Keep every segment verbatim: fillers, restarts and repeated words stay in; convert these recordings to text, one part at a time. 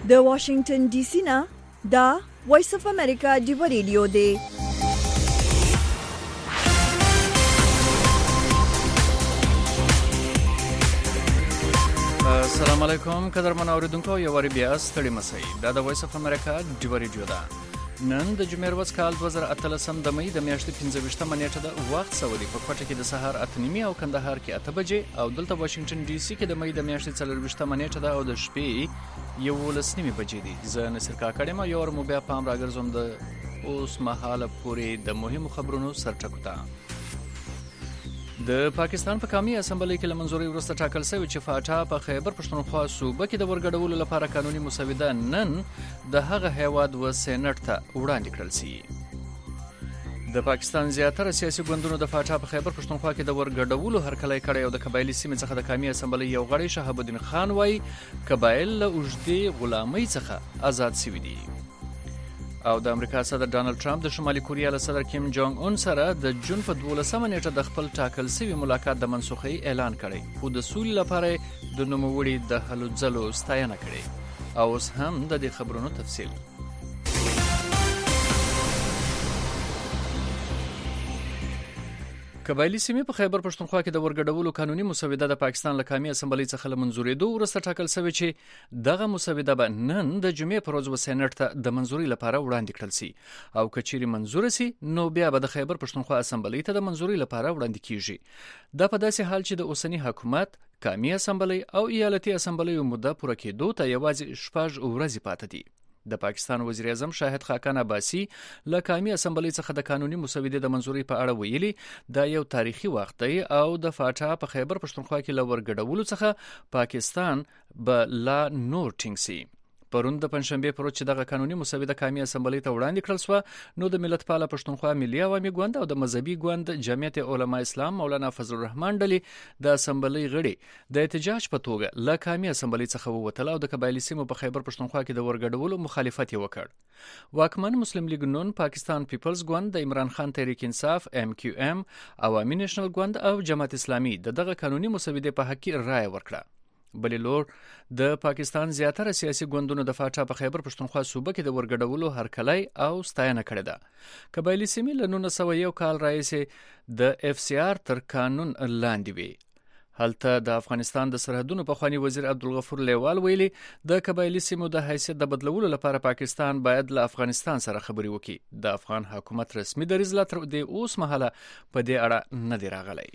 د واشنگټن ډي سي نه دا وایس اف امریکا دی ریډیو دی. السلام علیکم قدرمن اوریدونکو، یو وری بیا ستړي مسئ. دا د وایس اف امریکا دی ریډیو ده. نن د جمعې ورځ کال دوه زره اتلسم د مې د میاشتې پنځه ویشتمه نیټه ده. وخت سعودي په کوټه کې د سهار اته نیمې او کندهار کې اته بجې او دلته واشنگټن ډي سي کې د مې د میاشتې څلور ویشتمه نیټه ده او د شپې یولس نیمې بجې دي. زه نصر کاکړ یم. یو ور مو بیا پام راګرځوم د اوس مهاله پورې د مهمو خبرونو سرټکو ته. د پاکستان په قومي اسمبلی کې لمنځوري وروسته ټاکل شوی چې فاټا په خیبر پښتونخوا صوبه کې د ورګډولو لپاره قانوني مسوده نن د هغه هیواد و سېنات ته وړاندې کړل شي. د پاکستان زیاتره سیاسي ګوندونو د فاټا په خیبر پښتونخوا کې د ورګډولو هرکلی کړی او د قبایلی سیمې څخه د قومي اسمبلی یو غړی شهاب الدین خان وایي قبایل له اوږدې غلامۍ څخه آزاد شوي دي. او د امریکا صدر ډانلډ ټرمپ د شمالي کوریا له صدر کیم جونګ اون سره د جون په دولسمه نیټه د خپل ټاکل شوي ملاقات د منسوخۍ اعلان کړی، خو د سولې لپاره د نوموړي د هلو ځلو ستاینه کړې. او اوس هم د دې خبرونو تفصیل. قبایلی سیمې په خیبر پښتونخوا کې د ورګډولو قانوني مسوده د پاکستان له قومي اسمبلی څخه له منځورېدو وروسته ټاکل شوی چې دغه مسوده به نن د جمعې پر ورځ سېنات ته د منځوري لپاره وړاندې کړل شي او کچېرې منځور شي نو بیا به د خیبر پښتونخوا اسمبلی ته د منځوري لپاره وړاندې کیږي. دا په داسې حال چې د اوسنی حکومت قومي اسمبلی او ایالتي اسمبلی مدته پوره کېدو ته یوازې شپږ ورځې پاتې دي. د پاکستان وزیر اعظم شاهد خاقان عباسي له قومي اسمبلی څخه د قانوني مسودې د منځوري په اړه ویلي دا یو تاریخي وخت دی او د فاټا په خیبر پښتونخوا کې له ورګډولو څخه پاکستان به لا نور ټینګ شي. پرون د پنځشنبه پر ورځ چې دغه قانوني مسوده قومي اسمبلی ته وړاندې کړل شو نو د ملت پاله پښتونخوا ملي عوامي ګوند او د مذهبي ګوند جمعیت علما اسلام مولانا فضل الرحمن ډلې د اسمبلی غړي د احتجاج په توګه له قومي اسمبلی څخه ووتل او د قبایلی سیمو په خیبر پښتونخوا کې د ورګډولو مخالفت یې وکړ. واکمن مسلم لیگ نون، پاکستان پیپلز ګوند، د عمران خان تحریک انصاف ام کیو ام، عوامي نېشنل ګوند او جماعت اسلامي د دغه قانوني مسودې په حق کې رائے ورکړه. بلې لور د پاکستان زیاتره سیاسي ګوندونو د فاټا په خیبر پښتونخوا صوبه کې د ورګډولو هرکلی او ستاینه کړې ده. قبایلی سیمې له نولس سوه یو کال راهیسې د اف سی آر تر قانون لاندې وي. هلته د افغانستان د سرحدونو پخوانی وزیر عبدالغفور لیوال ویلي د قبایلی سیمو د حیثیت د بدلولو لپاره پاکستان باید له افغانستان سره خبرې وکړي. د افغان حکومت رسمي دریځ لا تر اوس مهاله په دې اړه نه دی راغلی.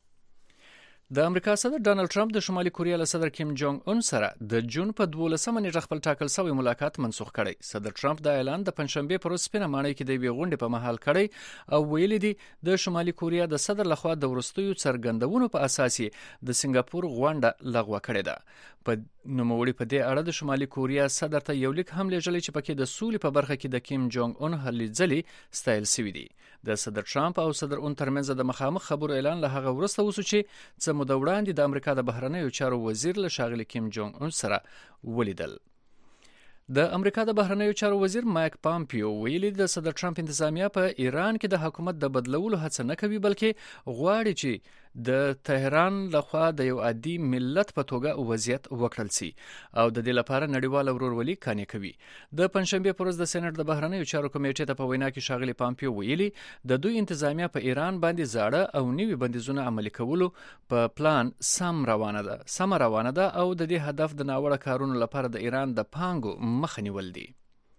د امریکا صدر ډانلډ ټرمپ د شمالي کوریا له صدر کیم جونګ اون سره د جون په دولسمه نیټه خپل ټاکل شوی ملاقات منسوخ کړی. صدر ټرمپ دا اعلان د پنځشنبه پر ورځ سپینه ماڼۍ کې د یوې غونډې په مهال کړی او ویلي دی د شمالي کوریا د صدر لخوا د وروستیو څرګندونو په اساس د سنگاپور غونډه لغوه کړې ده. په نوموړي په دې اړه د شمالي کوریا صدر ته یو لیک هم لېږلی چې پکې د سولې په برخه کې د کیم جونګ اون هلې ځلې ستایل شوي دي. د صدر ټرمپ او صدر اون ترمنځ د مخامخ خبرو اعلان له هغه وروسته وشو چې څه موده وړاندې د امریکا د بهرنیو چارو وزیر له ښاغلي کیم جونګ اون سره ولیدل. د امریکا د بهرنیو چارو وزیر مایک پامپیو ویلي د صدر ټرمپ انتظامیه په ایران کې د حکومت د بدلولو هڅه نه کوي بلکې غواړي چې د تهران لخوا د یو عادي ملت په توګه وضعیت وکړل شي او د دې لپاره نړیواله ورورولي قانع کوي. د پنځشنبه پر ورځ د سېنات د بهرنیو چارو کمیټې ته په وینا کې ښاغلي پامپیو ویلي د دوی انتظامیه په ایران باندې زاړه او نوي بندیزونه عملي کولو په پلان سم روانه ده سم روانه ده او د دې هدف د ناوړه کارونو لپاره د ایران د پانګو مخه نیول دي.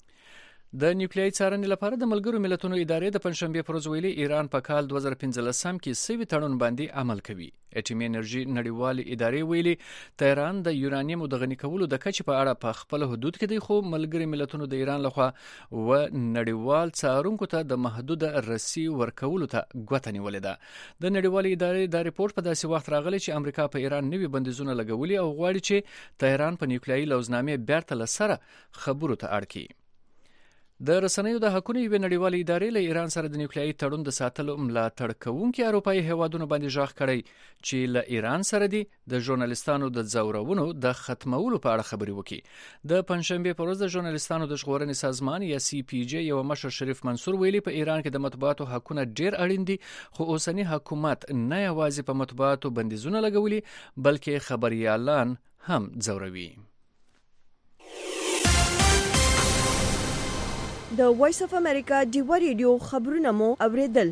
د نیوکلیایي څارنې لپاره د ملګرو ملتونو ادارې د پنځشنبه پر ورځ ویلي ایران په کال دوه زره پنځلسم کې سوي تړون باندې عمل کوي. اټومي انرژي نړیوالې ادارې ویلي تهران د یورانیم د غني کولو د کچې په اړه په خپل حدود کې دی، خو ملګري ملتونو د ایران لخوا و نړیوال څارونکو ته د محدود رسي ورکولو ته ګوته نیولې ده. د نړیوالې ادارې دا ریپورت په داسې وخت راغلی چې امریکا په ایران نوي بندیزونه لګولي او غواړي چې تهران په نیوکلیایي لوزنامې بیرته له سره خبرو ته اړ کړي. د رسنیو د حقونو یوې نړیوالې ادارې له ایران سره د نیوکلیایي تړون د ساتلو ملاتړ کوونکي اروپایي هیوادونو باندې ژغ کړی چې له ایران سره دي د ژورنالیستانو د ځورونو د ختمولو په اړه خبرې وکړي. د پنځشنبه پر ورځ د ژورنالیستانو د ژغورنې سازمان یا سی پی جی یو مشر شریف منصور ویلي په ایران کې د مطبوعاتو حقونه ډیر اړین دي، خو اوسنی حکومت نه یوازې په مطبوعاتو بندیزونه لګولي بلکې خبريالان هم ځوروي. د وایس اف امریکا ډیوا ریډیو خبرونه مو اوریدل.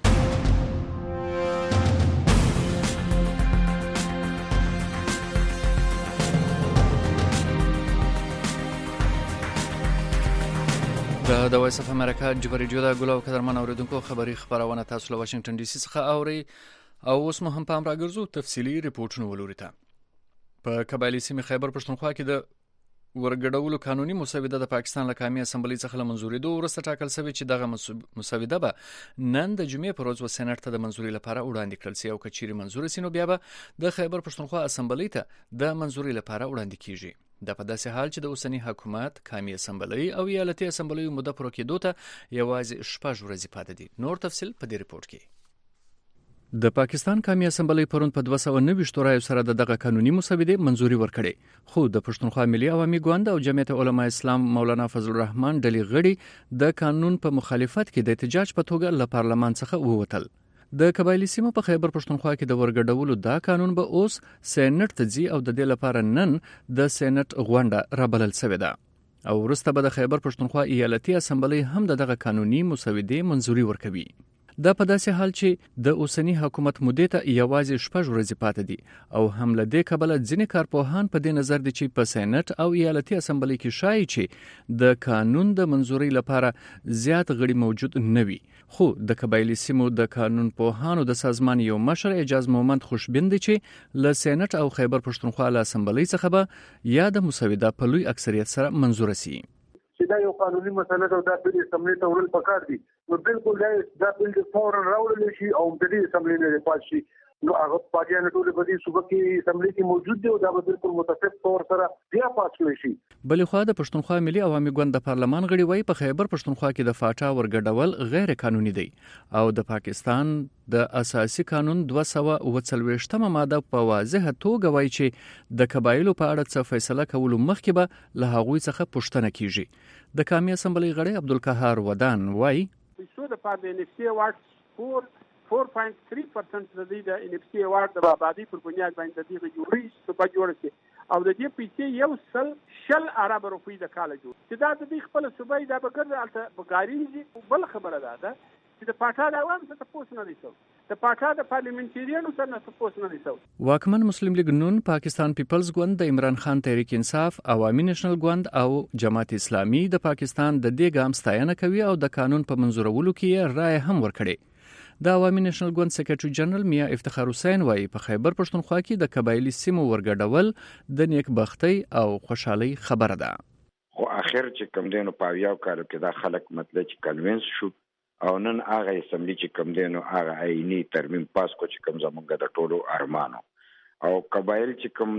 د وایس اف امریکا ډیوا ریډیو د ګلو قدرمن اوریدونکو خبری خبرونه تاسو له واشنگټن ډي سي څخه اوري او اوس مو هم پام راګرځو تفصيلي ریپورتونه ولوري ته. په قبایلی سیمه خیبر پښتونخوا کې د ورګډولو قانوني مسوده د پاکستان له قومي اسمبلی څخه له منځوري دوه ورسته ټاکل شوی چې دغه مسوده به نن د جمعې پر ورځ سېنات ته د منځوري لپاره وړاندې کړل شي او کچيري منځور شي نو بیا به د خیبر پښتونخوا اسمبلی ته د منځوري لپاره وړاندې کیږي. د په داسې حال چې د اوسنی حکومت قومي اسمبلی او ایالتي اسمبلی مده پر کېدو ته یوازې شپږ ورځې پاتې دي. نور تفصیل په دې ریپورت کې. د پاکستان قومي اسمبلی پرون په دوه سوه نوي رایو سره دغه قانوني مسوده منځوري ورکړي، خو د پښتونخوا ملي عوامي ګوند او جمعیت علماء اسلام مولانا فضل الرحمن ډلې غړي د قانون په مخالفت کې د احتجاج په توګه له پارلمان څخه ووتل. د قبایلی سیمه په خیبر پښتونخوا کې د ورګډولو دا قانون به اوس سېنات ته ځي او د دې لپاره نن د سېنات غونډه رابلل شوې ده او وروسته به د خیبر پښتونخوا ایالتي اسمبلی هم دغه قانوني مسوده منځوري ورکوي. دا په داسې حال چې د اوسنی حکومت مودې ته یوازې شپږ ورځې پاتې دي او هم له دې کبله ځینې کارپوهان په دې نظر دي چې په سېنات او ایالتي اسمبلی کې شایي چې د قانون د منځوري لپاره زیات غړي موجود نه وي. خو د قبایلی سیمو د قانون پوهانو د سازمان یو مشر اعجاز مومند خوشبین دي چې له سېنات او خیبر پښتونخوا له اسمبلی څخه به یا د مسوده په لوی اکثریت سره منځور شي. دا یو قانوني مسله ده، دا په اسمبلی ته ورل پکار دي. نو بالکل دا دا بل د فورن راوړل شي او د دې اسمبلی نه پات شي. نو هغه پاجانه ټول په دې صوبه کې اسمبلی کې موجود دي او دا بالکل متفق تور سره بیا پات شي. بل خو د پښتونخوا ملي عوامي ګوند د پارلمان غړي وای په خیبر پښتونخوا کې د فاټا ورګډول غیر قانوني دی او د پاکستان د اساسي قانون دوه سوه اوه څلوېښتمه ماده په واضحه توګه وایي چې د قبایلو په اړه څه فیصله کولو مخکې به له هغوی څخه پوښتنه کیږي. د قومي اسمبلی غړي عبدالقهار ودان وای شو د پاره د ان اف سی اوارډ four point three percent د دې د ان اف سی اوارډ د آبادی پر بنیاد باندې د دې جوړې په جوړ شي او د دې پیسې یو سل شل عرب روپی د کال جوړ چې دا د دې خپل صوبای د بګر بګاریږي. بل خبره ده چې د پاټا د عوام څخه تاسو نه دیسو د پاټا د پارلیمنټریانو سره نه تاسو نه دیسو. واکمن مسلم لیگ نون، پاکستان پیپلز ګوند، د عمران خان تحریک انصاف، عوامي نېشنل ګوند او جماعت اسلامي د پاکستان د دې ګام ستاینه کوي او د قانون په منځورولو کې رائے هم ورکړي. د عوامي نېشنل ګوند سکرټری جنرال میا افتخار حسین وایي په خیبر پښتونخوا کې د قبایلی سیمو ورګډول د نیکبختۍ او خوشحالۍ خبره ده. خو اخر چې کم دینو پاویاو کارو کې دا خلک مطلب چې کنوینس شو او نن هغه اسمبلی چې کم دینو هغه عیني ترمیم پاس کو چې کم زمونږ د ټولو ارمانو او قبایل چې کم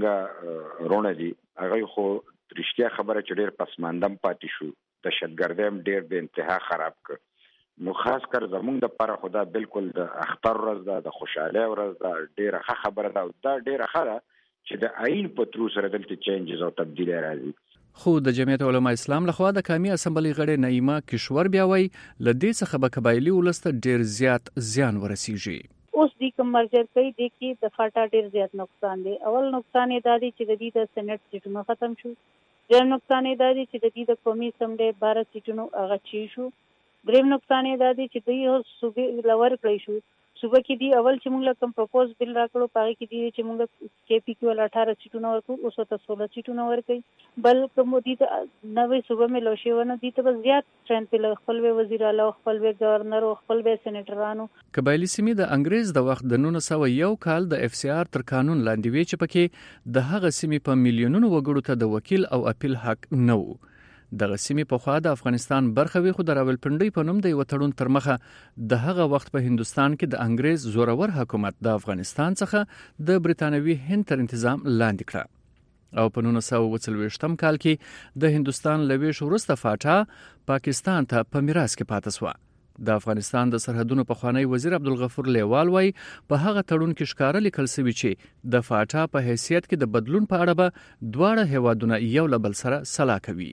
زمونږ رونه دي هغه خو رښتیا خبره چې ډېر پسماندم پاتې شو، د شتګردم ډېر به انتها خراب کړ. نو خاص کر زمونږ د لپاره خدا بالکل د اختر ورځ ده، د خوشاله ورځ ده، ډېره ښه خبره ده. دا ډېره ښه ده چې د عین په ترو سره دلته چینجز او تبدیلی راځي. خو د جمعیت علماء اسلام لخوا د قومي اسمبلی غړي نعیمه کشور بیا وایي له دې څخه به قبایلی ولسته ډېر زیات زیان ورسیږي. اوس د کوم مرجر کوي د کې د فاټا ډېر زیات نقصان دی. اول نقصان یې دا دی چې د دې د سېنات سیټونه ختم شو. دویم نقصان یې دا دی چې د دې د قومي اسمبلی بارہ سیټونو هغه چی شو. دریم نقصان یې دا دی چې دوی یو صوبې لور کړی شو. صوبه کې دی اول چې موږ کوم پروپوز بل راکړو پاره کې دی چې موږ کې پی کیو اٹھارہ سیټونه ورکو اوس ته سولہ سیټونه ورکړي. بل کوم دي ته نوې صوبه مې لوشيونه دي ته زیات ټرین په خپل وزیر اعلی خپل گورنر او خپل سېنیټرانو. قبایلی سیمې د انګريز د وخت د نولس سوه یو کال د اف سی آر تر قانون لاندې وی چې پکې د هغه سیمې په میلیونونو وګړو ته د وکیل او اپیل حق نه و. دغه سیمې په خوا د افغانستان برخه وی خو د راولپنډۍ په نوم د یو تړون تر مخه د هغه وخت په هندستان کې د انګريز زورور حکومت د افغانستان څخه د برتانوي هند تر انتظام لاندې کړه او په نولس سوه اوه څلوېښتم کال کې د هندستان له ویش وروسته فاټا پاکستان ته په میراث کې پاتې شوه. د افغانستان د سرحدونو پخوانی وزیر عبدالغفور لیوال وای په هغه تړون کې ښکاره لیکل شوی چې د فاټا په حیثیت کې د بدلون په اړه به دواړه هیوادونه یو له بل سره سلا کوي.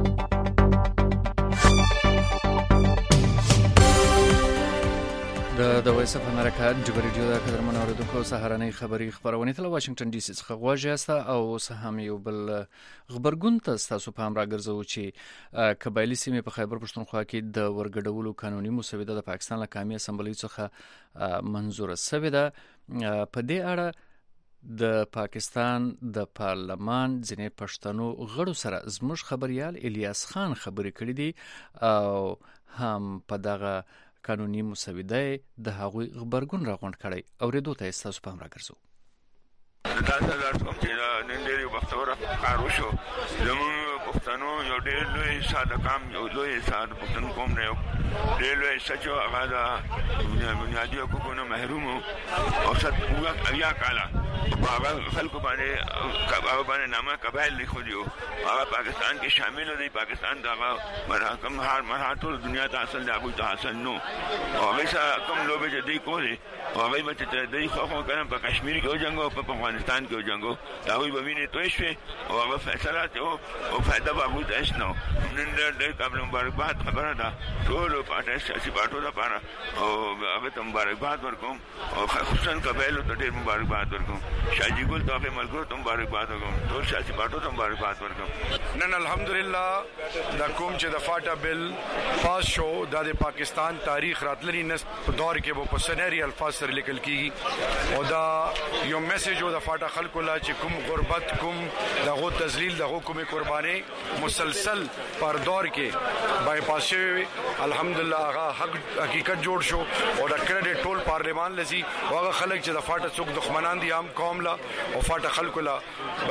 د د وایس اف امریکا د ریډیو د قدرمن اوریدونکو سهارنۍ خبری خبرونه تل واشنگټن ډي سي څخه غواړي او سهم یو بل خبرګون ته تاسو په امر راګرځو چې قبایلی سیمه په خیبر پښتونخوا کې د ورګډولو قانوني مسوده د پاکستان له قومي اسمبلی څخه منزوره شوې ده. په دې اړه د پاکستان د پارلمان ځینې پښتنو غړو سره زموږ خبريال الیاس خان خبرې کړې دي او هم په دغه قانوني مسوده د هغوی خبرګون راغونډ کړي او ریدو ته تاسو په امر راګرځو. دا څه کوم چې نن ډېر وختونه کار وشو زموږ پښتنو یو ډېر لوی ساده کام یو لوی ساده پښتون قوم نه یو ډېر لوی سچو هغه د بنیادي حقوقونو محروم او ست پورا بیا کاله هغه خلکو باندې هغه باندې نامه قبایل لیکو دیو هغه پاکستان کې شامل دي. پاکستان دغه مرحکم هر مرحله دنیا ته حاصل دی هغه ته حاصل نو او هغه کوم لوبه چې دی کولی هغه به چې دی خو خو کنه په کشمیر کې جنگ او په افغانستان کې جنگ دا وي به ویني توي شي او هغه فیصله ته او فائدہ به وځي اسنو نن د قبل مبارکباد خبره ده ټول پټه سیاسي پټو ده پاره او هغه ته مبارکباد ورکوم او خصوصا قبایل ته ډېر مبارکباد ورکوم. شاجی ګل ته په ملګرو ته مبارکباد ورکوم. ټول سیاسي پټو ته مبارکباد ورکوم. نن الحمدلله دا کوم چې د فاټا بل پاس شو د پاکستان تاریخ راتللی نس په دور کې وو په سنری الفاظ سره لیکل کیږي او دا یو میسج او د فاټا خلکو لا چې کوم غربت کوم دغه تذلیل دغه کومه قرباني مسلسل پر دور کې بای پاس شوی الحمدلله هغه حق حقیقت جوړ شو او د کریډټ ټول پارلیمان لسی هغه خلک چې د فاټا څوک دښمنان دي هم قوم لا او فاټا خلکو لا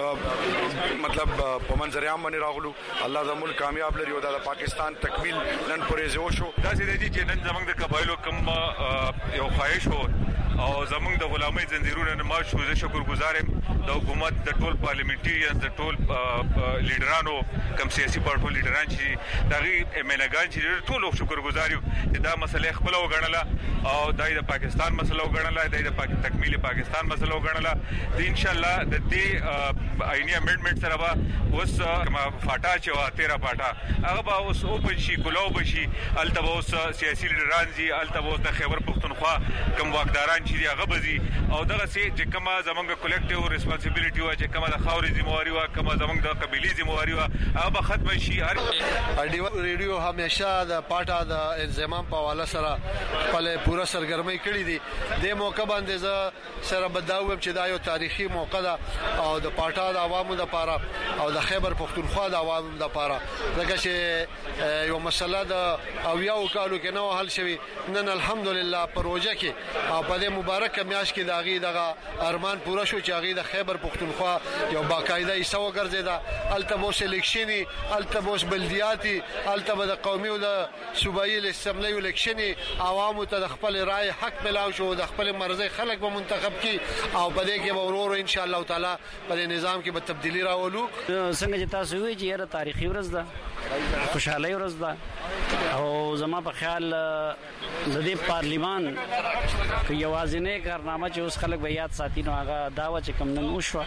مطلب په منظر عام باندې راغلو الله زموږ کامیاب لري او د پاکستان تکمیل نن پرې زو شو. دا چې دي چې نن زموږ د قبایلو کوم یو خواهش وو او زموږ د غلامۍ زنجیرونه نه ما شو. زه شکرګزار یم د حکومت د ټول پارلیمنټریان د ټول لیډرانو کم سیاسي پارټو لیډران چې دغه امنګان چې ټول شکرګزار یو چې دا مسله خپل وګڼله او د پاکستان مسله وګڼله د پاک تکمیل پاکستان مسله وګڼله. د ان شاء الله د دې آئینی امندمنت سره به اوس کما فاټا چې وا تیرا فاټا هغه به اوس اوپن شي کولو بشي الته اوس سیاسي لیډران دي الته اوس د خیبر پښتونخوا کم واکداران چې هغه بزي او دغه سي چې کومه زمونږ کلیکټیو ریسپانسیبিলিټي وا چې کومه د خاوري ذمہواری وا کومه زمونږ د قبيلي ذمہواری وا هغه ختم شي. هر ریډیو همیشه د پاټا د انضمام په حواله سره خپل پوره سرګرمي کړې دي. د موقع باندې ز سره بداوم چې دا یو تاریخي موقع ده او د پاټا د عوامو د پاره او د خیبر پښتونخوا د عوامو د پاره دغه چې یو مسله د او یو کالو کې نو حل شوی نن الحمدلله پروژه کې او په دې مبارک میاش کې داغي دغه ارمان پوره شو چې هغه د خیبر پښتونخوا یو باقاعده ایسو ګرځیدا التبوس الیکشنی التبوس بلدیاتی التبه د قومي او د صوبایي اسمبلی الیکشنی عوامو ته د خپل رائے حق ملاو شو د خپل مرزي خلک به منتخب کی او په دې کې به ورور ان شاء الله تعالی په نظام کې به تبدیلی راولو. څنګه چې تاسو وی چې یره تاریخي ورځ ده خوشاله ورځ ده او زما په خیال د دې پارلیمان کې یوازینه کارنامه چې اوس خلک به یاد ساتي نو هغه دا و چې کوم نن وشو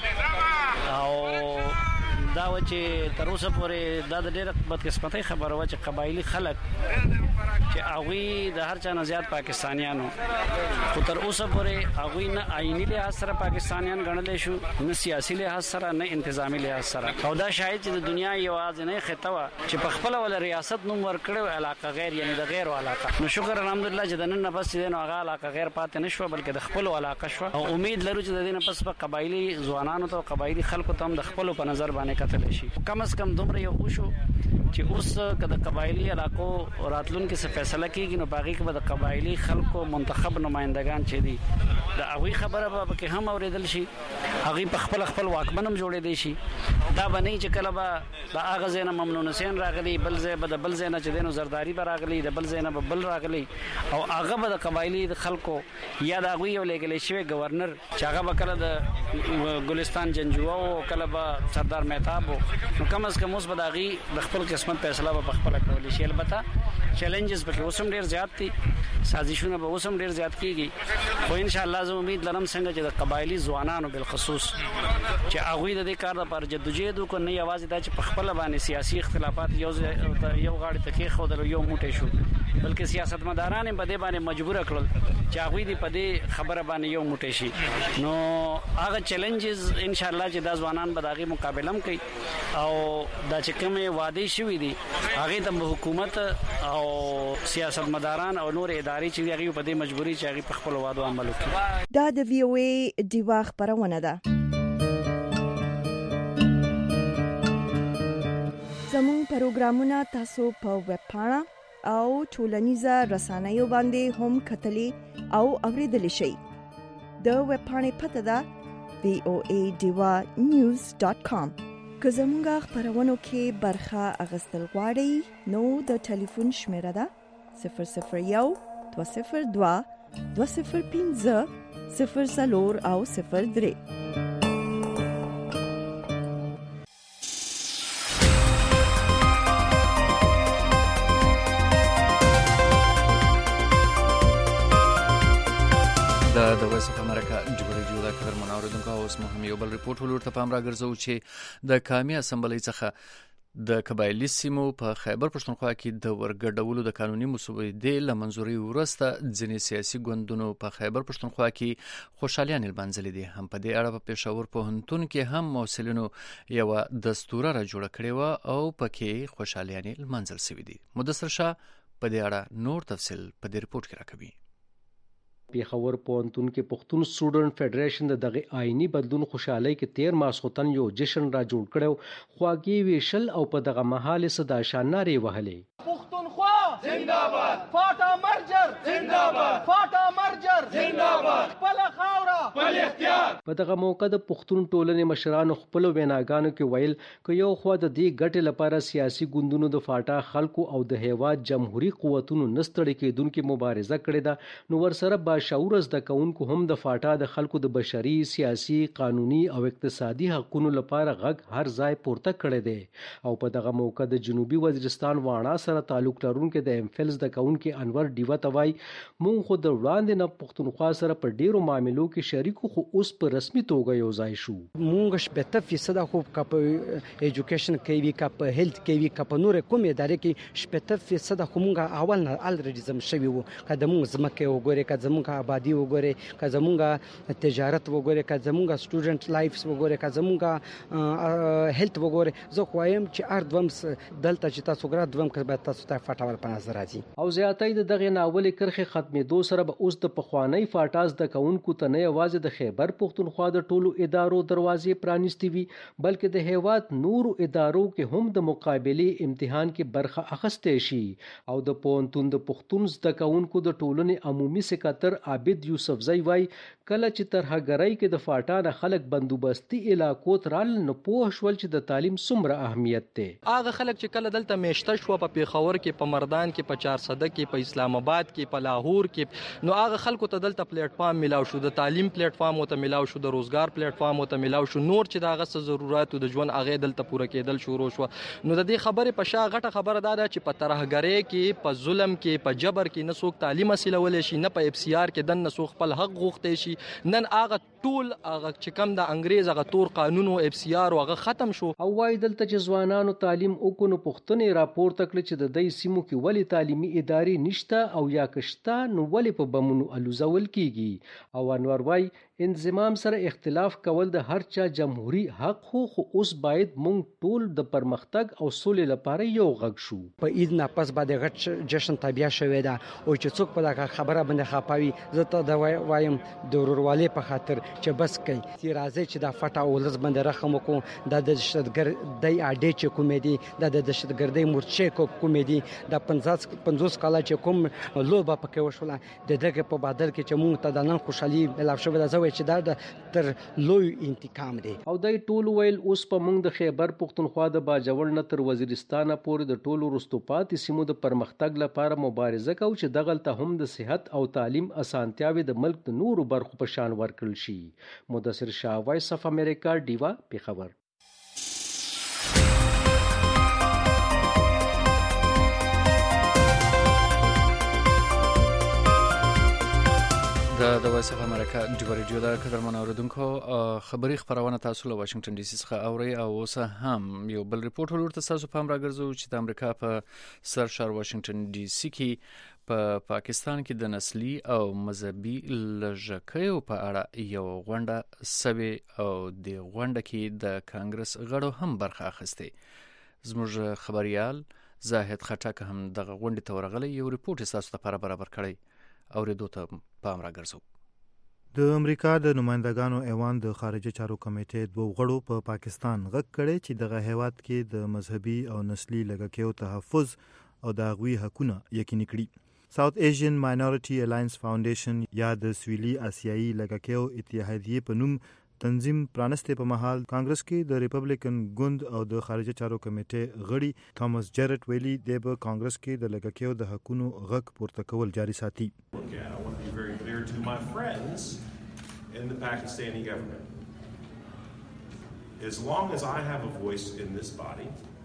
او دا و چې تر اوسه پورې دا د ډېر بدقسمتۍ خبره و چې قبایلی خلک چې هغه د هر چا نه زیات پاکستانیانو خو تر اوسه پورې هغه نه آئینی لحاظ سره پاکستانیان ګڼل شو نه سیاسي لحاظ سره نه انتظامی لحاظ سره او دا شاید چې د دنیا یو ازنه خطه و چې په خپل ول ریاست نوم ورکړو علاقه غیر یعنی د غیر علاقه. نو شکر الحمدلله چې د نن نه پس دې نو هغه علاقه غیر پاتې نشو بلکې د خپل علاقه شو او امید لرو چې د دې نه پس په قبایلی ځوانانو ته قبایلی خلکو ته هم د خپل په نظر باندې کتل شي. کم از کم دومره یو شو چې اوس کله قبایلی علاقو راتلون کې څه فیصله کیږي نو باغی کې به د قبایلی خلکو منتخب نمائندگان چې دي دا هغه خبره به کې هم اوریدل شي هغه په خپل خپل واکمنم جوړې دي شي. دا باندې چې کله به د اغه زینه ممنون حسین راغلی بل ځای به د بل ځای نه چې دینو زرداری به راغلی د بل ځای نه به بل راغلی او هغه به د قبایلی د خلکو یا د هغه یو لګل شوی گورنر چې هغه به کله د ګلستان جنجوا او کله به سردار مهتاب نو کم از کم اوس به داغي د خپل خپل قسمت فیصله به خپل کولی شي. البته چیلنجز به اوسم ډیر زیات دي، سازشونه به اوسم ډیر زیات کیږي، خو ان شاء الله زه امید لرم څنګه چې د قبایلی ځوانانو بالخصوص چې هغه د دې کار لپاره جدوجہد وکړي، نه یوازې دا چې په خپل باندې سیاسي اختلافات یو یو غاړه ته کې خو د یو موټی شو، بلکې سیاستمداران هم په دې باندې مجبور کړل چې هغه دې په دې خبره باندې یو موټی شي. نو هغه چیلنجز ان شاء الله چې دا ځوانان به دغه مقابله هم کوي او دا چې کومه وعده شوې دي هغه ته حکومت او سیاستمداران او نور ادارې چې هغه په دې مجبوري چې هغه په خپل وعده عمل وکړي. دا د وی او ای دیوا خبرونه ده. زموږ پروګرامونه تاسو په ویب پاڼه او ټولنیزه رسنیو باندې هم کتلی او اوریدلی شئ. د ویب پاڼې پته ده وی او ای دیوا نیوز ډاټ کام. که زموږ خبرونو کې برخه اخیستل غواړئ نو د ټلیفون شمیره ده صفر صفر یو دوه صفر دوه دوه صفر پنځه صفر څلور او صفر درې. د وایس اف امریکا جبري جوړه کړم منوردونکو اوس مهم یو بل ریپورت ولورته پام راګرځو چې د قومي اسمبلی څخه د قبایلی سیمو په خیبر پښتونخوا کې د ورګډولو د قانوني مسودې لمنځوري ورسته ځینې سیاسي ګوندونو په خیبر پښتونخوا کې خوشالیان لمنځلې دي. هم په دې اړه په پېښور پوهنتون کې هم مسؤلینو یو دستور را جوړ کړی و او پکې خوشالیان لمنځل شوی دي. مدثر شاه په دې اړه نور تفصیل په دې ریپورت کې راکوي. پیښور پوهنتون کې پښتون سټوډنټ فدریشن د دغه آئینی بدلون خوشحالي کې تیر ماسختن یو جشن را جوړ کړو، خواږی ویشل او په دغه محل صدا شاناري وهلې. پښتونخوا زنده‌باد، فاټا مرجر زنده‌باد، فاټا مرجر زنده‌باد، خپل خاوره خپل اختیار. په دغه موقع د پښتون ټولنې مشرانو خپل ویناګانو کې ویل ک یو خو د دې ګټې لپاره سیاسي ګوندونو د فاټا خلکو او د هیواد جمهوریت قوتونو نستړي کېدونکو مبارزه کړې ده، نو ورسره با شعور از د کونکو هم د فاټا د خلکو د بشري، سیاسي، قانوني او اقتصادي حقوقو لپاره غږ هر ځای پورته کړی دی. او په دغه موقع د جنوبي وزیرستان واڼه سره تعلق لرونکو د امفلز د کونکو انور ډیوه توای مونږ خو د وړاندې نه پښتونخوا سره په ډیرو معاملو کې شریکو، خو اوس په رسمي توګه یو ځای شو. مونږ شپږ فیصد خو کپ ایجوکیشن کوي، کپ هیلث کوي، کپ نور کوم ادارې کې شپږ فیصد خو مونږ اول نه الریډي زم شوی وو. کله مونږ زمکه وګوري، کله زمونږ آبادی وګوري، که زمونږه تجارت وګوري، که زمونږه سټوډنټ لایفز وګوري، که زمونږه هیلث وګوري، زه خو وایم چې ار دوم دلته چې تاسو ګرا دوم کې به تاسو ته فاټاول په نظر راځي. او زیاتې د دغه ناول کرخه ختمېدو سره به اوس د پخوانی فاټاز د کونکو ته نه یوازې د خیبر پښتونخوا د ټولو ادارو دروازې پرانیستي وي، بلکې د هیواد نورو ادارو کې هم د مقابله امتحان کې برخه اخیستې شي. او د پوهنتون د پښتون زده کونکو د ټولنې عمومي سکاتر عابد یوسف زئی وای کله چې ترهګرۍ کې د فاټا خلک بندوبستي علاقو ترال نه پوه شول چې د تعلیم څومره اهمیت دی. هغه خلک چې کله دلته میشته شو په پیښور کې، په مردان کې، په چار صده کې، په اسلام آباد کې، په لاهور کې، نو هغه خلکو ته دلته پلیټ فارم ملاو شو، د تعلیم پلیټ فارم ته ملاو شو، د روزګار پلیټ فارم ته ملاو شو، نور چې دغه څه ضرورت د ژوند هغه دلته پوره کېدل شروع شو. نو د دې خبرې په شا غټه خبره ده چې په ترهګرۍ کې، په ظلم کې، په جبر کې نه څوک تعلیم حاصلولی شي، نه په اف سی آر کې دن نه څوک خپل حق غوښتی شي. نن هغه ټول هغه چې کوم د انګریز هغه تور قانون او اف سی آر هغه ختم شو. او وايي دلته چې ځوانانو تعلیم وکړو، پښتنې راپورته کړ چې د دې سیمو کې ولی تعلیمي ادارې نشته او یا کشته، نو ولی په بمونو الوزول کیږي. او انور وايي انضمام سره اختلاف کول د هر چا جمهوری حق خو خو اوس باید مونږ ټول د پرمختګ او سولې لپاره یو غږ شو. په عید نه پس باندې غټ جشن طبيعه شوې ده او چې څوک په دغه خبره باندې خپاوي، زه ته دا وایم د ورورولۍ په خاطر چې بس کوي چې راځي چې دا فټا ولز باندې رحم وکړو. دا د دهشتګردۍ اډې چې کومې دي، دا د دهشتګردۍ مورچې کومې دي، دا پنځوس کاله چې کوم لوبه پکې وشوله، د دغه په بدل کې چې مونږ ته د نن خوشحالي ملاو شوې ده، زه چې دا د تر لوی انتقام دی. او دای ټول ویل اوس په مونږ د خیبر پښتونخوا د باجوړ نه تر وزیرستانه پورې د ټولو رستوپاتې سیمو د پرمختګ لپاره مبارزه کوي چې دغلته هم د صحت او تعلیم اسانتیاوي د ملک د نورو برخو په شان ورکړل شي. مدثر شاه، وایس اف امریکا، ډیوا، پیښور. وایس اف امریکا د ریډیو د قدرمن اوریدونکو خبری خبرونه تاسو له واشنگټن ډي سي څخه اوري او اوس هم یو بل ریپورت ولورته تاسو په امر راګرځو چې د امریکا په سر شهر واشنگټن ډي سي کې په پا پاکستان کې د نسلی او مذهبي لږکیو په اړه یو غونډه سوي او د غونډه کې د کانګرس غړو هم برخه اخیسته زموږ خبريال زاهد خټک هم د غونډې ته ورغلی یو ریپورت تاسو ته برابر کړی اوریدو ته پام راګرځو. د امریکا د نمائندګانو ایوان د خارجه چارو کمیټې دوه غړو په پا پاکستان غږ کړی چې دغه هیواد کې د مذهبي او نسلی لږکیو تحفظ او د هغوی حقونه یقیني کړي. ساوث ایشین ماینورټي الاینس فاونډیشن یا د سویلي آسیایي لږکیو اتحادیې په نوم تنظیم پرانسته په محل کانګرس کې د ریپبلیکن ګوند او د خارجه چارو کمیټې غړي توماس جیرټ ویلي د کانګرس کې د لږکیو د حقوقو غږ پورته کول جاري ساتي. To my friends in the Pakistani government. As long as I have a voice in this body,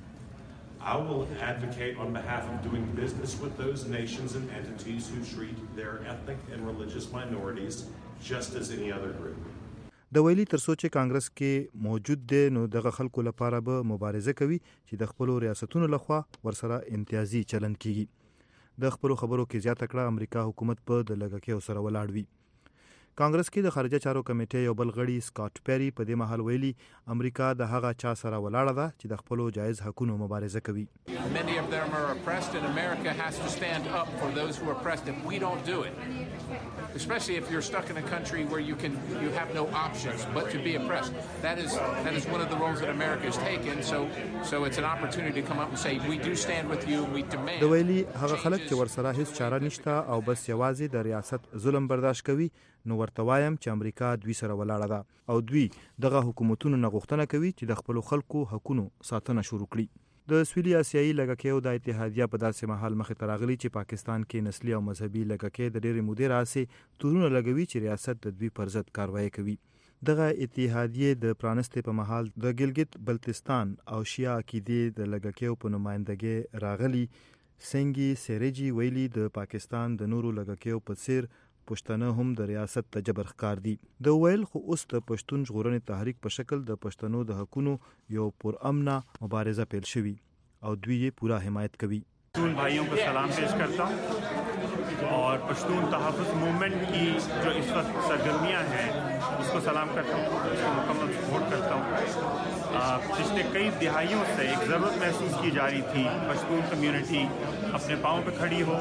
I will advocate on behalf of doing business with those nations and entities who treat their ethnic and religious minorities just as any other group. د ویلي تر څو چې کانګرس کې موجود دی نو دغه خلکو لپاره به مبارزه کوي چې د خپل ریاستونو لخوا ورسره امتیازي چلن کیږي. د خپل خبرو کې زیاته کړه امریکا حکومت په د لږکیو سره ولاړ وي. کانګرس کې د خارجه چارو کمیټې یو بل غړي سکاٹ پیری په دې مهال ویلي امریکا د هغه چا سره ولاړه ده چې د خپل جایز حقوقو مبارزه کوي. Many of them are oppressed and America has to stand up for those who are oppressed if we don't do it. Especially if you're stuck in a country where you can you have no options but to be oppressed. That is that is one of the roles that America has taken. So so it's an opportunity to come up and say we do stand with you. We demand. د ویلي هغه خلک چې ورسره هیڅ چاره نشته او بس یوازې د ریاست ظلم برداشت کوي نو ورته وایم چې امریکا دوی سره ولاړه ده او دوی دغه حکومتونو نه غوښتنه کوي چې د خپل خلکو حقوقو ساتنه شروع کړي. د سویلي آسیایي لږکیو د اتحادیه په داسې محل مخې ته راغلي چې پاکستان کې نسلی او مذهبي لږکي د ډېرې مودې راهیسې تورونه لګوي چې ریاست د دوی پر ضد کاروایی کوي. دغه اتحادیه د پرانسته په محل د ګلګت بلتستان او شیا عقیدې د لږکیو په نمائندګۍ راغلي سنگي سریجی ویلي د پاکستان د نورو لږکیو په څیر پښتنه هم د ریاست ته جبر ښکار دي. د ویل خو اوس د پښتون ژغورنې تحریک په شکل د پښتنو د حقوقو یو پر امنه مبارزه پیل شوی او دوی یې پورا حمایت کوي. پښتون भाइयों को सलाम पेश करता हूँ और पश्तून तहफ़्फ़ुज़ मूवमेंट की जो इस वक्त सरगर्मियाँ हैं उसको सलाम करता हूँ, उसको मुकम्मल सपोर्ट करता हूँ. पिछले कई दिहाइयों से एक ज़रूरत महसूस की जा रही थी पश्तून कम्युनिटी अपने पाँव पे खड़ी हो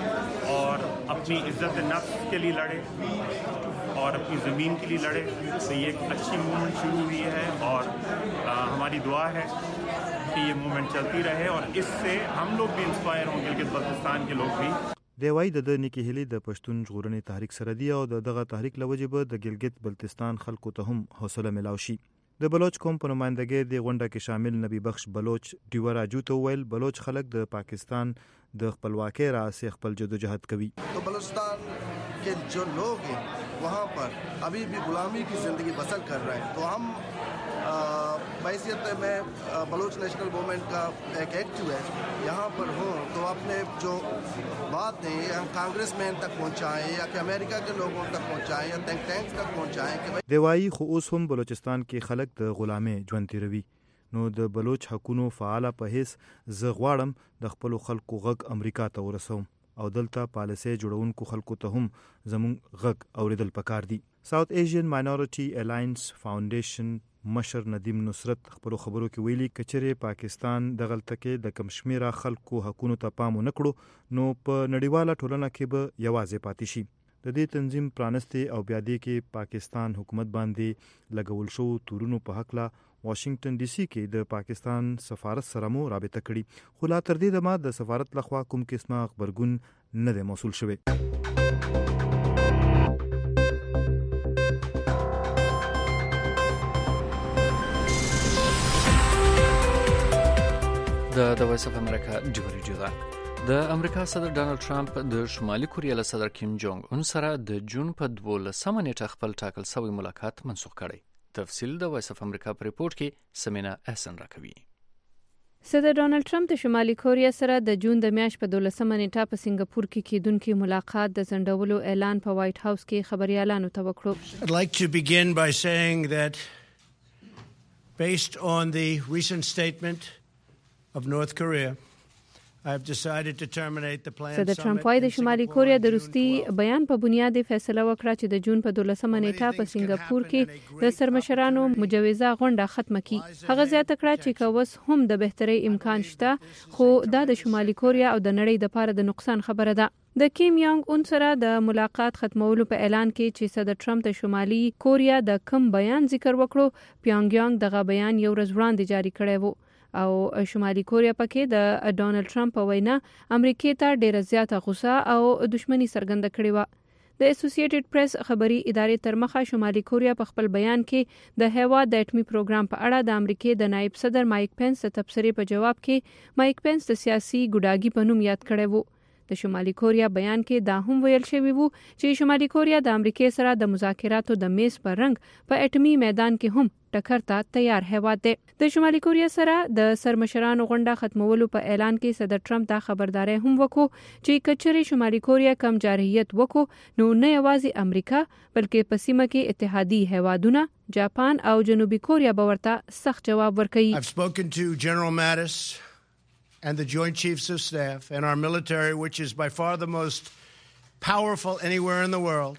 और अपनी इज़्ज़त नफ्स के लिए लड़े और अपनी ज़मीन के लिए लड़े. तो ये एक अच्छी मूवमेंट शुरू हुई है और आ, हमारी दुआ है कि ये मूवमेंट चलती रहे और इससे हम लोग भी इंस्पायर होंगे कि बल्तिस्तान के लोग भी. د وای د نیکی هلی د پښتون ژغورنې تحریک سره دی او دغه تحریک لوجب د ګلګت بلتستان خلکو ته هم حوصله ملاوي شي. د بلوچ قوم په نمائندګۍ د غونډه کې شامل نبی بخش بلوچ دیوراجو ته ویل بلوچ خلک د پاکستان د خپلواکۍ راځي خپل جدوجہد کوي. تو بلوچستان کے جو لوگ ہیں وہاں پر ابھی بھی غلامی کی زندگی بسر کر رہے ہیں تو ہم بحیثیت میں بلوچ نیشنل موومنٹ کا ایک ایکٹیو ہے یہاں پر ہوں تو اپنے جو بات ہیں ہم کانگریس مین تک پہنچائیں یا کہ امریکہ کے لوگوں تک پہنچائیں یا تھنک ٹینکس تک پہنچائیں کہ دیوایی خو اوس هم بلوچستان کې خلک د غلامۍ ژوند تیروي نو د بلوچ حقوقو فعال په هیڅ زه غواړم د خپل خلکو غږ امریکا ته ورسوم او دلته پالیسي جوړونکو خلکو ته هم زمون غږ اوریدل پکار دي. ساوث ایشین ماینورټي الاینس فاونډیشن مشر ندیم نصرت خپل خبرو کې ویلي کچره پاکستان د غلطه کې د کم شمیره خلکو حقوقو ته پام نه کړو نو په نړیواله ټولنه کې به یوازې پاتې شي. د دې تنظیم پرانسته او بیا دې کې پاکستان حکومت باندې لګول شو تورونو په حق لا واشنگټن ډي سي کې د پاکستان سفارت سره مو رابطه کړي خو لا تر دې دمه د سفارت لخوا کوم قسمه خبرګون نه دی موصول شوی. د د وایس اف امریکا ډیوري دا د امریکا صدر ډانلډ ټرمپ د شمالي کوریا له صدر کیم جونګ اون سره د جون په دولسمه نیټه خپل ټاکل شوی ملاقات منسوخ کړی. تفصیل د وایس اف امریکا په ریپورت کې سمینا احسن راکوي. صدر ډونالد ټرمپ د شمالي کوریا سره د جون د میاشتې په دولسمه نیټه په سنگاپور کې کیدونکي ملاقات د ځنډولو اعلان په وایټ هاوس کې خبريالانو ته وکړو. I'd like to begin by saying that based on the recent statement of North Korea, I've decided to terminate the planned صدر ټرمپ وايي د شمالي کوریا د روسي بیان په بنیاد فیصله وکړه چې د جون په دولسمه نیټه په سنگاپور کې د سرمشرانو مجوزه غونډه ختمه کړي. هغه زیاته کړه چې کوس هم د بهتري امکان شته، خو دا د شمالي کوریا او د نړۍ لپاره د نقصان خبره ده. د کیم یانګ اون سره د ملاقات ختمولو په اعلان کې چې صدر ټرمپ د شمالي کوریا د کم بیان ذکر وکړو، پیونګ یانګ دغه بیان یو ورځ وړاندې جاری کړی وو او شمالي کوریا پکې د ډونالد ټرمپ په وینا امریکا ته ډیره زیاته غوسه او دښمنی څرګنده کړې و. د اسوسییټډ پریس خبري ادارې تر مخه شمالي کوریا په خپل بیان کې د هیواد د اټومي پروګرام په اړه د امریکا د نائب صدر مایک پنس ته تبصرې په جواب کې مایک پنس د سیاسي ګډاګي په نوم یاد کړی وو. د شمالي کوریا بیان کې دا هم ویل شوی وو چې شمالي کوریا د امریکا سره د مذاکراتو د میز پر رنګ په اټومي میدان کې هم ټکر ته تیار هیواد دی. د شمالي کوریا سره د سرمشرانو غونډه ختمولو په اعلان کې صدر ټرمپ دا خبرداري هم وکړو چې کچري شمالي کوریا کم جارحیت وکړو نو نه یوازې امریکا بلکې په سیمه کې اتحادي هیوادونه جاپان او جنوبي کوریا به ورته سخت جواب ورکړي. I've spoken to General Mattis and the Joint Chiefs of Staff and our military, which is by far the most powerful anywhere in the world.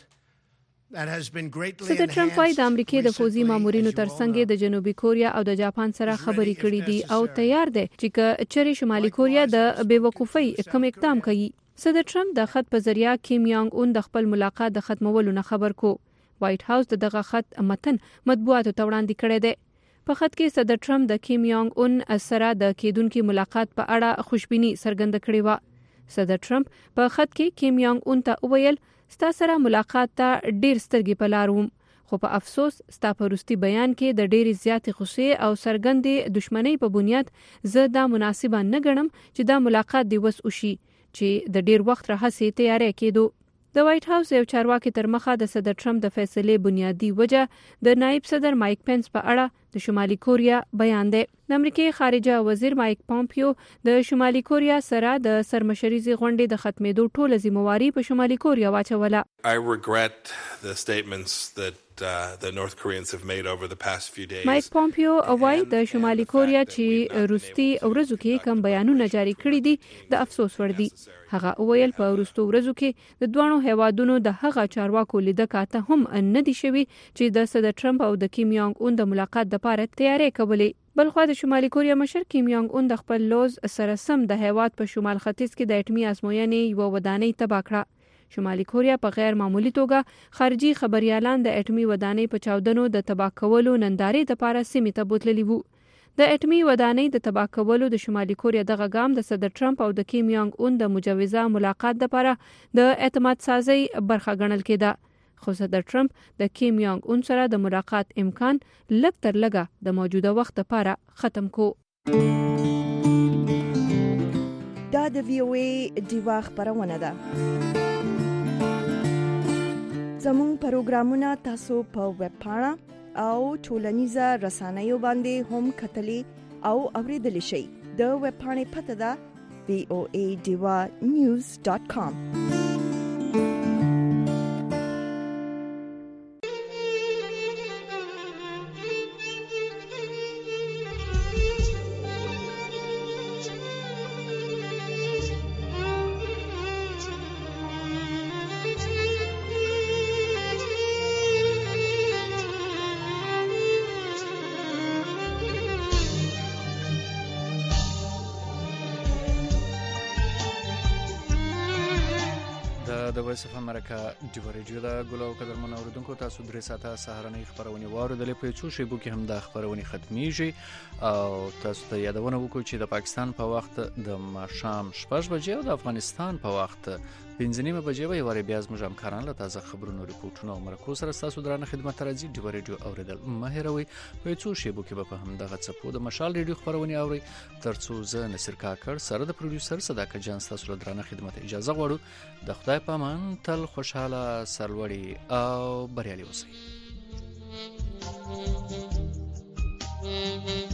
صدر ټرمپ وايي د امریکای د فوزي مامورینو ترڅنګ د جنوبي کوریا او د جاپان سره خبرې کړې دي او تیار دي چې چېرې شمالي کوریا د بیوقوفۍ کوم اقدام کوي. صدر ټرمپ د خط په ذریعہ کیم یانګ اون د خپل ملاقات د ختمولو نه خبر کو. وایټ هاوس دغه خط متن مطبوعاتو ته وړاندې کړی دی. په خط کې صدر ټرمپ د کیم یانګ اون سره د کیدونکو ملاقات په اړه خوشبینی څرګنده کړې و. صدر ټرمپ په خط کې کیم یانګ اون ته وویل ستا سره ملاقات ته ډیر سترګې په لار وم، خو په افسوس ستا په وروستي بیان کې د ډېرې زیاتې غوسې او څرګندې دښمنۍ په بنیاد زه دا مناسبه نه ګڼم چې دا ملاقات دی وس وشي چې د ډیر وخت راهیسې تیاری کېدو. د وایټ هاوس یو چارواکي تر مخه د صدر ټرمپ د فیصلې بنیادی وجه د نائب صدر مایک پنس په اړه د شمالي کوریا بیان دی. د امریکای خارجه وزیر مایک پامپیو د شمالي کوریا سره د سرمشريزي غونډې د ختمېدو ټوله ذمہواری په شمالي کوریا واچوله. I regret the statements that uh, the North Koreans have made over the past few days. مایک پامپیو وايي د شمالي کوریا چې روسي ورځو کې کوم بیانونه جاری کړی دي د افسوس ور دي. هغه وویل په وروستو ورځو کې د دوانو هیوادونو د هغه چارواکو لیده کاته هم نه دي شوي چې د صدر ټرمپ او د کیم یانګ اون د ملاقات لپاره تیاری کولې. بلخو د شمالي کوریا مشر کیم یانګ اون د خپل لوز سره سم د هیواد په شمال ختیځ کې د اټومي ازموینې یو ودانۍ تباه کړه. شمالي کوریا په غیر معمولی توګه خارجي خبريالان د اټومي ودانۍ په چاودنو د تباه کولو نندارې لپاره سیمه ته بوتللی وو. د اټومي ودانۍ د تباه کولو د شمالي کوریا دغه ګام د صدر ټرمپ او د کیم یانګ اون د مجوزه ملاقات لپاره د اعتماد سازي برخه ګڼل کېده. خو صدر ټرمپ د کیم یانګ اون سره د ملاقات امکان لږ تر لږه د موجوده وخت لپاره ختم کو. دا د وی او ای دیوا خبرونه ده. زموږ پروګرامونه تاسو په ویب پاڼه او ټولنیزه رسنیو باندې هم کتلی او اوریدلی شئ. د ویب پاڼې پته ده وی او ای دیوا نیوز ډاٹ کام. د وایس اف امریکا ډیو ریډیو دا ګلو قدرمن اوریدونکو تاسو درې ساعته سهارنۍ خبرونه واوریدلې په څو شیبو کې هم دا خبرونه ختميږي او تاسو ته یادونه وکړو چې د پاکستان په وخت د ماښام شپږ بجې او د افغانستان په وخت پنځه نیمه بجې به یواري بیا زموږ همکاران له تازه خبرونو ریپورتونو او مرکو سره تاسو درانه خدمت راځي. ډیو ریډیو اوریدل مهیروي په څو شیبو کې به په هم دغه څپو د مشال ریډیو خبرونه اوري ترڅو زه نصر کاکړ سره د پروډوسر صداقت جان تاسو له درانه خدمت اجازه غواړو. د خدای په امان تل خوشاله سرلوړي او بریالي اوسئ.